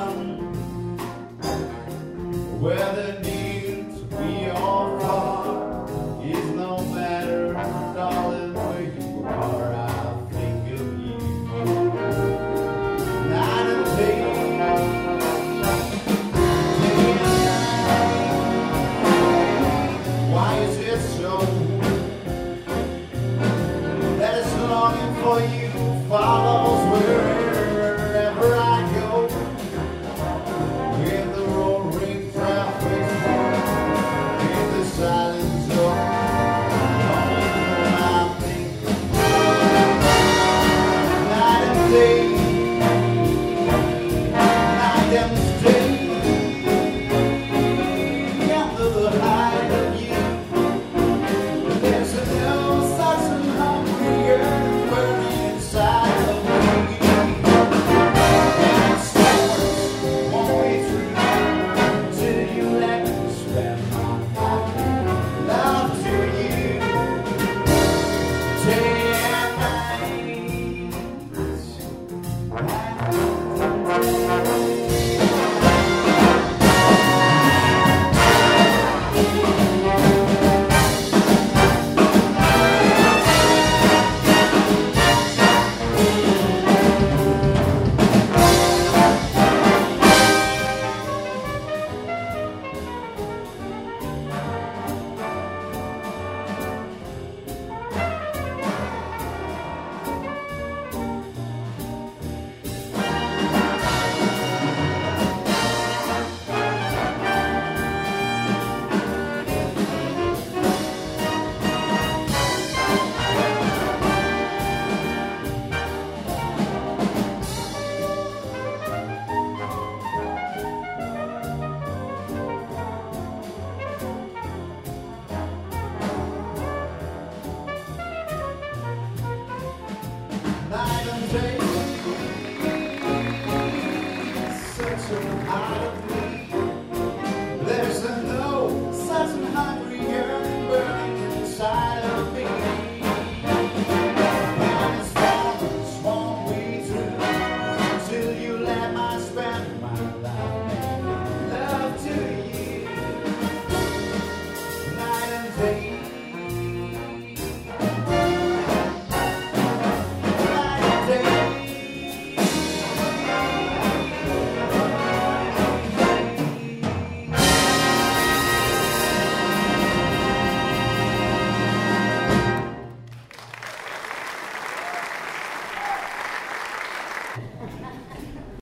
where the need to be or far is no matter, darling, where you are. I think of you night and day, day and night. Why is it so that it's longing for you follows wherever I go? In the roaring traffic, in the silence of I think night and day, night and day, under the height of you. There's a new such a hungry yearning burning inside of me. And stories won't be true till you let me spend my love to you day and night. Night and day, such a heart of me.